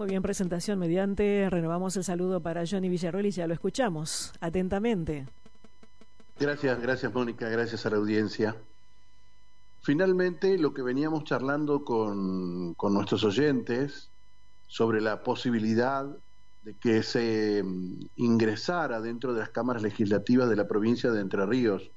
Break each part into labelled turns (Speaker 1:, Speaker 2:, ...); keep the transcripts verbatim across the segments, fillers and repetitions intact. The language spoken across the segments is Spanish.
Speaker 1: Muy bien, presentación mediante. Renovamos el saludo para Johnny Villarroel y ya lo escuchamos atentamente.
Speaker 2: Gracias, gracias Mónica, gracias a la audiencia. Finalmente, lo que veníamos charlando con, con nuestros oyentes sobre la posibilidad de que se ingresara dentro de las cámaras legislativas de la provincia de Entre Ríos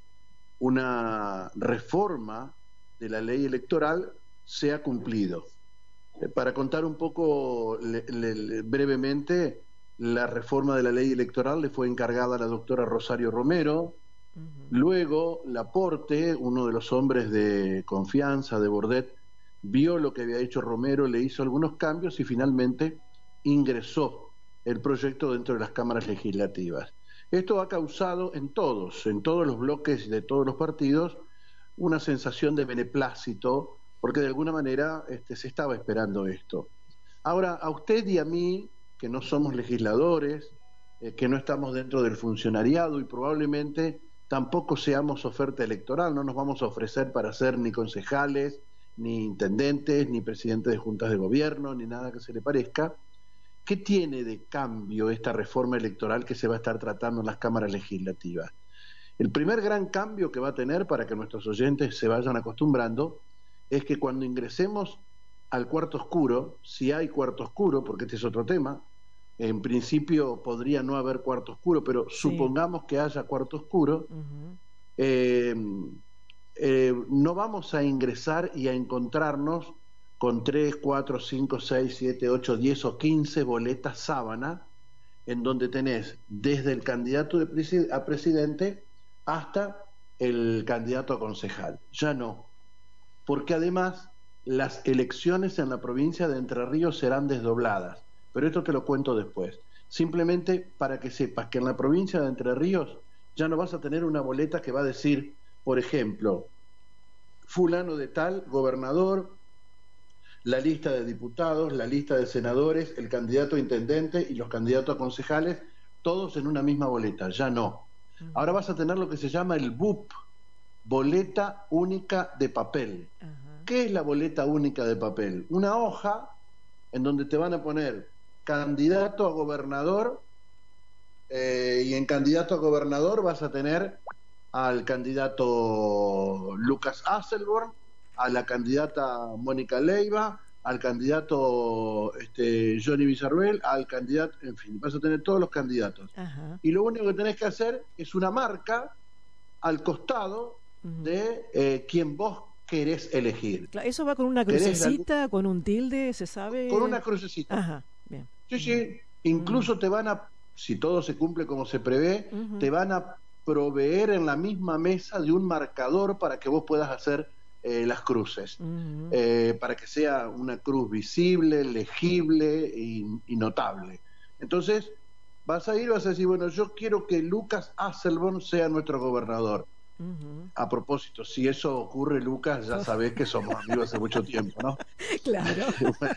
Speaker 2: una reforma de la ley electoral se ha cumplido. Eh, para contar un poco le, le, brevemente, la reforma de la ley electoral le fue encargada a la doctora Rosario Romero. Uh-huh. Luego, Laporte, uno de los hombres de confianza de Bordet, vio lo que había hecho Romero, le hizo algunos cambios y finalmente ingresó el proyecto dentro de las cámaras legislativas. Esto ha causado en todos, en todos los bloques de todos los partidos, una sensación de beneplácito, porque de alguna manera este, se estaba esperando esto. Ahora, a usted y a mí, que no somos legisladores, eh, que no estamos dentro del funcionariado y probablemente tampoco seamos oferta electoral, no nos vamos a ofrecer para ser ni concejales, ni intendentes, ni presidentes de juntas de gobierno, ni nada que se le parezca. ¿Qué tiene de cambio esta reforma electoral que se va a estar tratando en las cámaras legislativas? El primer gran cambio que va a tener, para que nuestros oyentes se vayan acostumbrando, es que cuando ingresemos al cuarto oscuro, si hay cuarto oscuro, porque este es otro tema, en principio podría no haber cuarto oscuro, pero sí. Supongamos que haya cuarto oscuro, uh-huh. eh, eh, no vamos a ingresar y a encontrarnos con tres, cuatro, cinco, seis, siete, ocho, diez o quince boletas sábana, en donde tenés desde el candidato de presid- a presidente hasta el candidato a concejal. Ya no, porque además las elecciones en la provincia de Entre Ríos serán desdobladas, pero esto te lo cuento después. Simplemente para que sepas que en la provincia de Entre Ríos ya no vas a tener una boleta que va a decir, por ejemplo, fulano de tal, gobernador, la lista de diputados, la lista de senadores, el candidato a intendente y los candidatos a concejales, todos en una misma boleta. Ya no. Uh-huh. Ahora vas a tener lo que se llama el B U P, boleta única de papel. Uh-huh. ¿Qué es la boleta única de papel? Una hoja en donde te van a poner candidato a gobernador eh, y en candidato a gobernador vas a tener al candidato Lucas Hasselborn, a la candidata Mónica Leiva, al candidato este, Johnny Villarroel, al candidato, en fin, vas a tener todos los candidatos. Uh-huh. Y lo único que tenés que hacer es una marca al costado uh-huh. de eh, quien vos querés elegir.
Speaker 1: ¿Eso va con una crucecita, la... con un tilde, se sabe?
Speaker 2: Con una crucecita.
Speaker 1: Ajá, bien.
Speaker 2: Sí, sí, incluso uh-huh. te van a, si todo se cumple como se prevé, uh-huh. te van a proveer en la misma mesa de un marcador para que vos puedas hacer Eh, las cruces, uh-huh. eh, para que sea una cruz visible, legible y, y notable. Entonces vas a ir, vas a decir, bueno, yo quiero que Lucas Hasselborn sea nuestro gobernador. Uh-huh. A propósito, si eso ocurre, Lucas, ya sabés que somos amigos hace mucho tiempo, ¿no?
Speaker 1: Claro.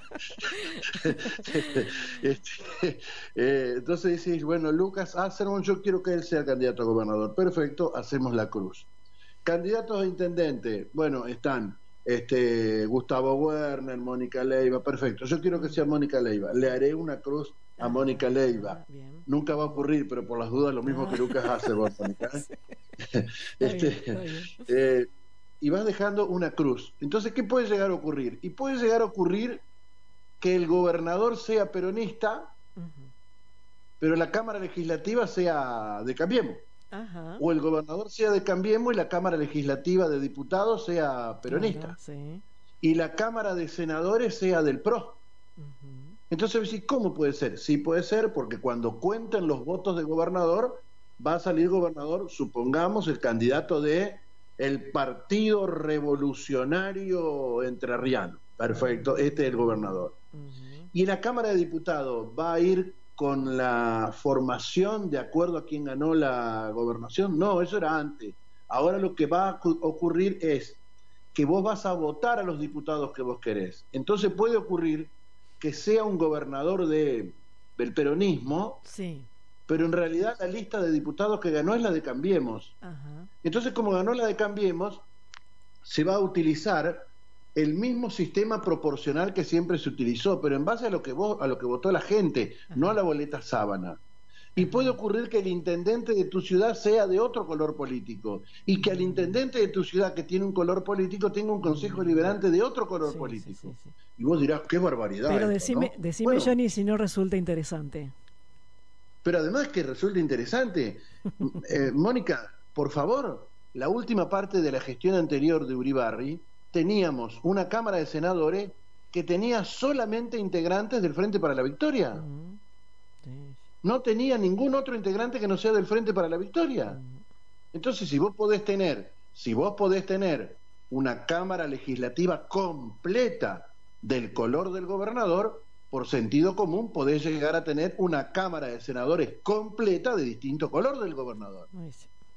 Speaker 2: este, eh, entonces decís, bueno, Lucas Hasselborn, yo quiero que él sea candidato a gobernador. Perfecto, hacemos la cruz. Candidatos a intendente, bueno, están este, Gustavo Werner, Mónica Leiva, perfecto. Yo quiero que sea Mónica Leiva. Le haré una cruz a ah, Mónica Leiva. Bien. Nunca va a ocurrir, pero por las dudas lo mismo ah. que Lucas hace, Mónica. ¿eh? Sí. este, bien, bien. Eh, y vas dejando una cruz. Entonces, ¿qué puede llegar a ocurrir? Y puede llegar a ocurrir que el gobernador sea peronista, uh-huh. pero la Cámara Legislativa sea de Cambiemos. Ajá. O el gobernador sea de Cambiemos y la Cámara Legislativa de Diputados sea peronista. Claro, sí. Y la Cámara de Senadores sea del P R O. Uh-huh. Entonces, ¿cómo puede ser? Sí puede ser, porque cuando cuenten los votos de gobernador, va a salir gobernador, supongamos, el candidato de el Partido Revolucionario Entrerriano. Perfecto, uh-huh. Este es el gobernador. Uh-huh. Y la Cámara de Diputados va a ir con la formación de acuerdo a quién ganó la gobernación. No, eso era antes. Ahora lo que va a ocurrir es que vos vas a votar a los diputados que vos querés. Entonces puede ocurrir que sea un gobernador de, del peronismo, sí. pero en realidad la lista de diputados que ganó es la de Cambiemos. Ajá. Entonces, como ganó la de Cambiemos, se va a utilizar el mismo sistema proporcional que siempre se utilizó, pero en base a lo que vos, a lo que votó la gente, ajá, no a la boleta sábana. Y ajá, puede ocurrir que el intendente de tu ciudad sea de otro color político, y que al intendente de tu ciudad que tiene un color político tenga un consejo deliberante de otro color sí, político. Sí, sí, sí. Y vos dirás, qué barbaridad.
Speaker 1: Pero
Speaker 2: esto,
Speaker 1: decime,
Speaker 2: ¿no?
Speaker 1: decime
Speaker 2: bueno,
Speaker 1: Johnny, si no resulta interesante.
Speaker 2: Pero además que resulta interesante. eh, Mónica, por favor, la última parte de la gestión anterior de Uribarri, teníamos una Cámara de Senadores que tenía solamente integrantes del Frente para la Victoria. Uh-huh. Sí. No tenía ningún otro integrante que no sea del Frente para la Victoria. Uh-huh. Entonces, si vos podés tener, si vos podés tener una Cámara Legislativa completa del color del gobernador, por sentido común podés llegar a tener una Cámara de Senadores completa de distinto color del gobernador. Uh-huh.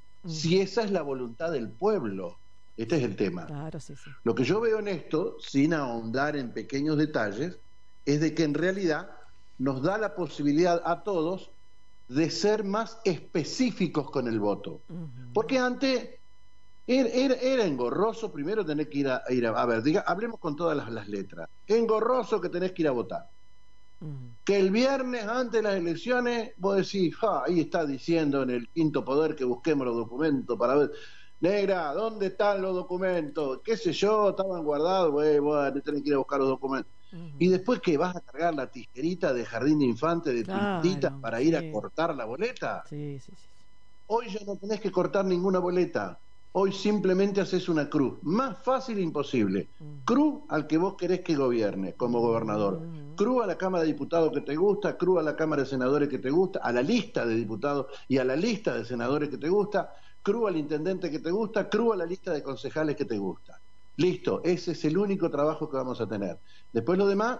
Speaker 2: Si esa es la voluntad del pueblo. Este es el tema.
Speaker 1: Claro, sí, sí.
Speaker 2: Lo que yo veo en esto, sin ahondar en pequeños detalles, es de que en realidad nos da la posibilidad a todos de ser más específicos con el voto. Uh-huh. Porque antes era, era, era engorroso primero tener que ir a, a ir a, a ver, diga, hablemos con todas las, las letras. Engorroso que tenés que ir a votar. Uh-huh. Que el viernes antes de las elecciones vos decís, ah, ahí está diciendo en el quinto poder que busquemos los documentos para ver. Negra, ¿dónde están los documentos? ¿Qué sé yo? Estaban guardados, güey, voy tenés que ir a buscar los documentos. Uh-huh. Y después que vas a cargar la tijerita de jardín de infantes de
Speaker 1: claro,
Speaker 2: tintitas para sí. ir a cortar la boleta.
Speaker 1: Sí, sí, sí.
Speaker 2: Hoy ya no tenés que cortar ninguna boleta. Hoy simplemente haces una cruz. Más fácil e imposible. Uh-huh. Cruz al que vos querés que gobierne como gobernador. Uh-huh. Cruz a la Cámara de Diputados que te gusta, cruz a la Cámara de Senadores que te gusta, a la lista de diputados y a la lista de senadores que te gusta, cruz al intendente que te gusta, cruz a la lista de concejales que te gusta. Listo, ese es el único trabajo que vamos a tener. Después lo demás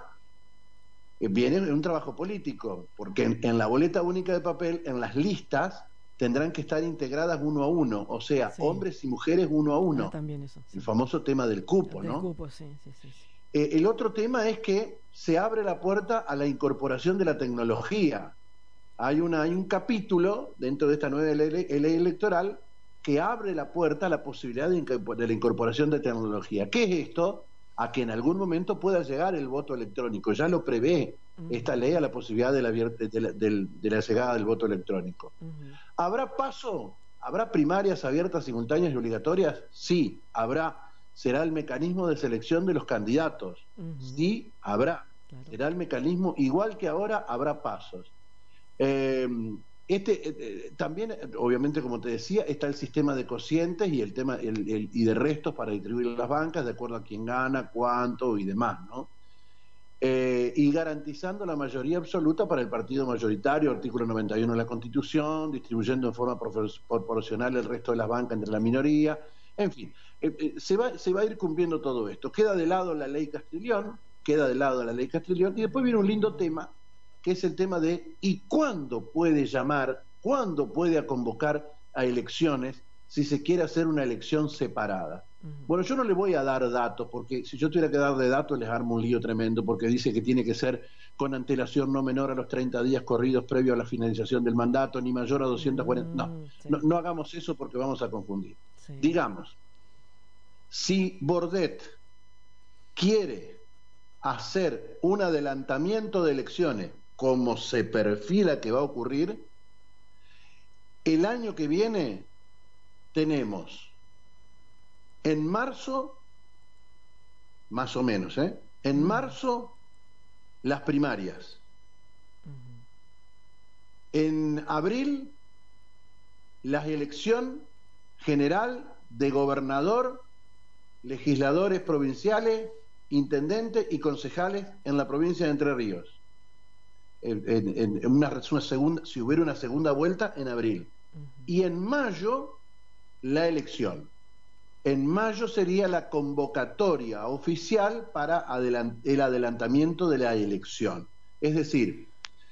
Speaker 2: eh, viene un trabajo político, porque en, en la boleta única de papel, en las listas, tendrán que estar integradas uno a uno, o sea, sí. hombres y mujeres uno a uno.
Speaker 1: Ah, también eso, sí.
Speaker 2: El famoso tema del cupo,
Speaker 1: del
Speaker 2: ¿no?
Speaker 1: Cupo, sí, sí, sí, sí.
Speaker 2: Eh, el otro tema es que se abre la puerta a la incorporación de la tecnología. Hay, una, hay un capítulo dentro de esta nueva ley, ley electoral que abre la puerta a la posibilidad de, de la incorporación de tecnología. ¿Qué es esto? A que en algún momento pueda llegar el voto electrónico. Ya lo prevé uh-huh. esta ley a la posibilidad de la, de la, de, de la llegada del voto electrónico. Uh-huh. ¿Habrá paso? ¿Habrá primarias abiertas, simultáneas y obligatorias? Sí, habrá. Será el mecanismo de selección de los candidatos. Uh-huh. Sí, habrá. Claro. Será el mecanismo, igual que ahora, habrá pasos. Eh, Este eh, también, obviamente, como te decía, está el sistema de cocientes y el tema el, el, y de restos para distribuir las bancas de acuerdo a quién gana, cuánto y demás, ¿no? Eh, y garantizando la mayoría absoluta para el partido mayoritario, artículo noventa y uno de la Constitución, distribuyendo en forma proporcional el resto de las bancas entre la minoría, en fin, eh, eh, se va, se va a ir cumpliendo todo esto. Queda de lado la ley Castrillón, queda de lado la ley Castrillón, y después viene un lindo tema, que es el tema de ¿y cuándo puede llamar, cuándo puede convocar a elecciones si se quiere hacer una elección separada? Uh-huh. Bueno, yo no le voy a dar datos, porque si yo tuviera que darle datos les armo un lío tremendo, porque dice que tiene que ser con antelación no menor a los treinta días corridos previo a la finalización del mandato, ni mayor a doscientos cuarenta. No, uh-huh. sí. no, no hagamos eso porque vamos a confundir. Sí. Digamos, si Bordet quiere hacer un adelantamiento de elecciones como se perfila que va a ocurrir, el año que viene tenemos en marzo, más o menos, ¿eh? en marzo las primarias, uh-huh. en abril la elección general de gobernador, legisladores provinciales, intendentes y concejales en la provincia de Entre Ríos. En, en, en una, una segunda, si hubiera una segunda vuelta en abril. Uh-huh. Y en mayo la elección. En mayo sería la convocatoria oficial para adelant, el adelantamiento de la elección. Es decir,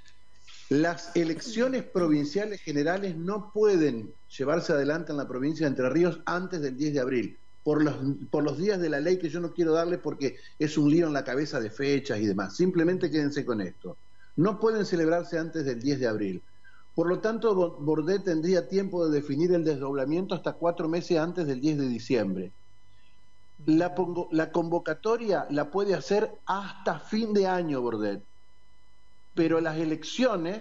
Speaker 2: las elecciones provinciales generales no pueden llevarse adelante en la provincia de Entre Ríos antes del diez de abril. Por los, por los días de la ley que yo no quiero darle porque es un lío en la cabeza de fechas y demás. Simplemente quédense con esto. No pueden celebrarse antes del diez de abril. Por lo tanto, Bordet tendría tiempo de definir el desdoblamiento hasta cuatro meses antes del diez de diciembre. La, pongo, la convocatoria la puede hacer hasta fin de año, Bordet, pero las elecciones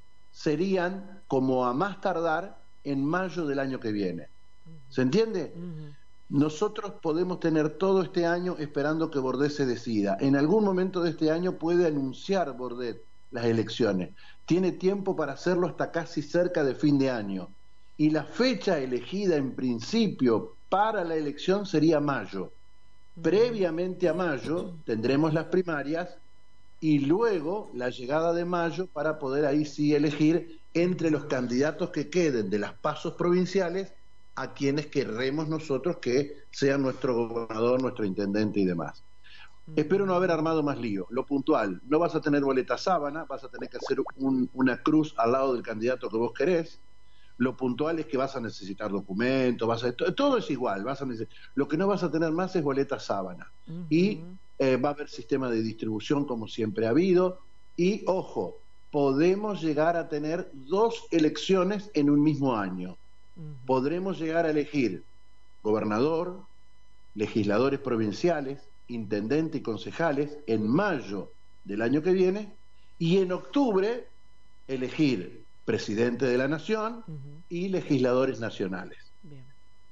Speaker 2: serían, como a más tardar, en mayo del año que viene. ¿Se entiende? Uh-huh. Nosotros podemos tener todo este año esperando que Bordet se decida. En algún momento de este año puede anunciar Bordet las elecciones. Tiene tiempo para hacerlo hasta casi cerca de fin de año. Y la fecha elegida en principio para la elección sería mayo. Previamente a mayo tendremos las primarias y luego la llegada de mayo para poder ahí sí elegir entre los candidatos que queden de las pasos provinciales a quienes querremos nosotros que sean nuestro gobernador, nuestro intendente y demás. Espero no haber armado más lío. Lo puntual, no vas a tener boleta sábana, vas a tener que hacer un, una cruz al lado del candidato que vos querés. Lo puntual es que vas a necesitar documentos, vas a, todo es igual, vas a necesitar, lo que no vas a tener más es boleta sábana. Uh-huh. Y eh, va a haber sistema de distribución como siempre ha habido. Y ojo, podemos llegar a tener dos elecciones en un mismo año. Uh-huh. Podremos llegar a elegir gobernador, legisladores provinciales, intendente y concejales en mayo del año que viene, y en octubre elegir presidente de la nación uh-huh. y legisladores nacionales. Bien.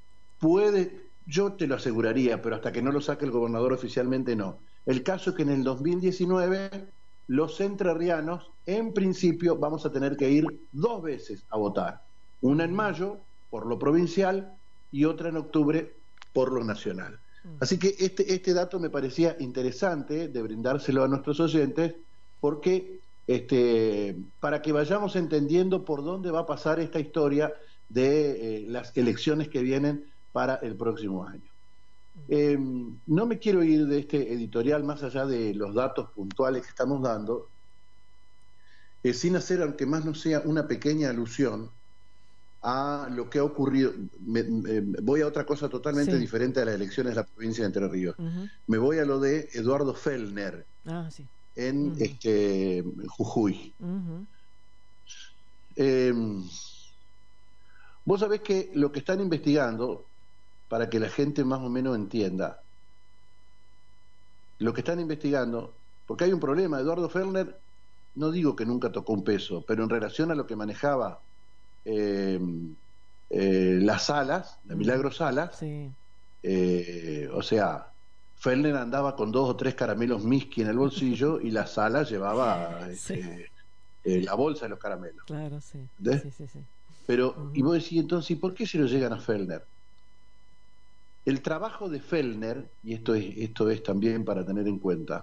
Speaker 2: Puede, yo te lo aseguraría, pero hasta que no lo saque el gobernador oficialmente no. El caso es que en el dos mil diecinueve los entrerrianos, en principio, vamos a tener que ir dos veces a votar. Una en mayo, por lo provincial, y otra en octubre, por lo nacional. Así que este, este dato me parecía interesante de brindárselo a nuestros oyentes, porque este, para que vayamos entendiendo por dónde va a pasar esta historia de eh, las elecciones que vienen para el próximo año. Eh, no me quiero ir de este editorial más allá de los datos puntuales que estamos dando, eh, sin hacer, aunque más no sea, una pequeña alusión a lo que ha ocurrido. Me, me, voy a otra cosa totalmente sí. diferente a las elecciones de la provincia de Entre Ríos. Uh-huh. Me voy a lo de Eduardo Fellner ah, sí. en uh-huh. este, Jujuy. Uh-huh. Eh, vos sabés que lo que están investigando, para que la gente más o menos entienda, lo que están investigando, porque hay un problema, Eduardo Fellner, no digo que nunca tocó un peso, pero en relación a lo que manejaba Eh, eh, las Salas, la Milagro Salas, sí. eh, o sea, Fellner andaba con dos o tres caramelos Miski en el bolsillo y la Salas llevaba sí. este, eh, la bolsa de los caramelos.
Speaker 1: Claro, sí. sí, sí, sí.
Speaker 2: Pero, uh-huh. y vos decís entonces, ¿y por qué se lo llegan a Fellner? El trabajo de Fellner, y esto es, esto es también para tener en cuenta,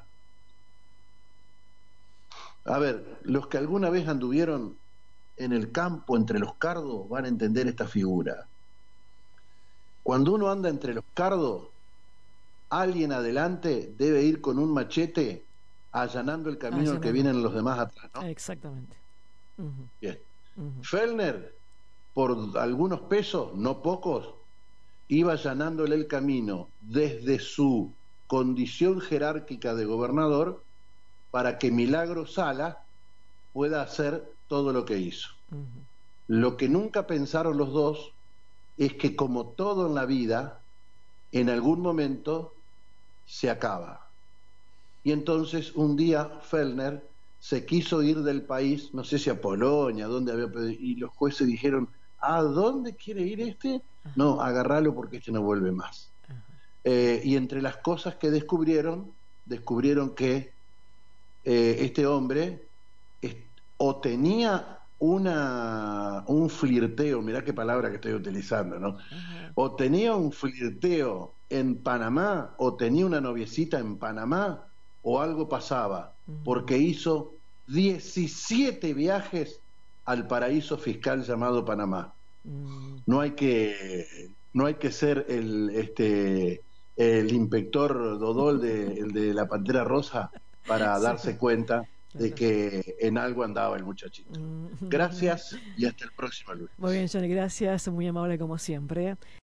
Speaker 2: a ver, los que alguna vez anduvieron en el campo entre los cardos van a entender esta figura. Cuando uno anda entre los cardos, alguien adelante debe ir con un machete allanando el camino al que vienen los demás atrás, ¿no?
Speaker 1: Exactamente. Uh-huh.
Speaker 2: Bien. Uh-huh. Fellner, por algunos pesos, no pocos, iba allanándole el camino desde su condición jerárquica de gobernador para que Milagro Sala pueda hacer todo lo que hizo. Uh-huh. Lo que nunca pensaron los dos es que, como todo en la vida, en algún momento se acaba. Y entonces un día Fellner se quiso ir del país, no sé si a Polonia, donde había pedido, y los jueces dijeron, ¿a dónde quiere ir este? Uh-huh. No, agarralo porque este no vuelve más. Uh-huh. Eh, y entre las cosas que descubrieron, descubrieron que eh, este hombre o tenía una un flirteo, mirá qué palabra que estoy utilizando, ¿no? Uh-huh. O tenía un flirteo en Panamá, o tenía una noviecita en Panamá, o algo pasaba, uh-huh. porque hizo diecisiete viajes al paraíso fiscal llamado Panamá. Uh-huh. No hay que no hay que ser el este el inspector Dodol de, el de la Pantera Rosa para darse sí. cuenta de que en algo andaba el muchachito. Gracias y hasta el próximo lunes.
Speaker 1: Muy bien, Johnny, gracias, muy amable como siempre.